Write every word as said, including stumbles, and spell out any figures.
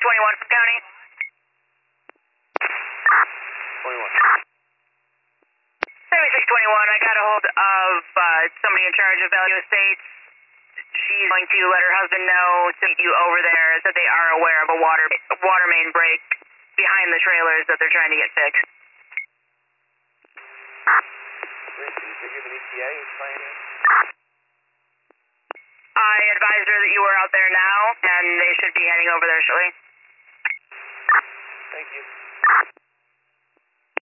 twenty-one from County. twenty-one. seventy-six twenty-one, I got a hold of uh, somebody in charge of Value Estates. She's going to let her husband know to meet you over there that they are aware of a water a water main break behind the trailers that they're trying to get fixed. Great. Did you give an E T A by any chance? I advised her that you were out there now, and they should be heading over there shortly. Thank you.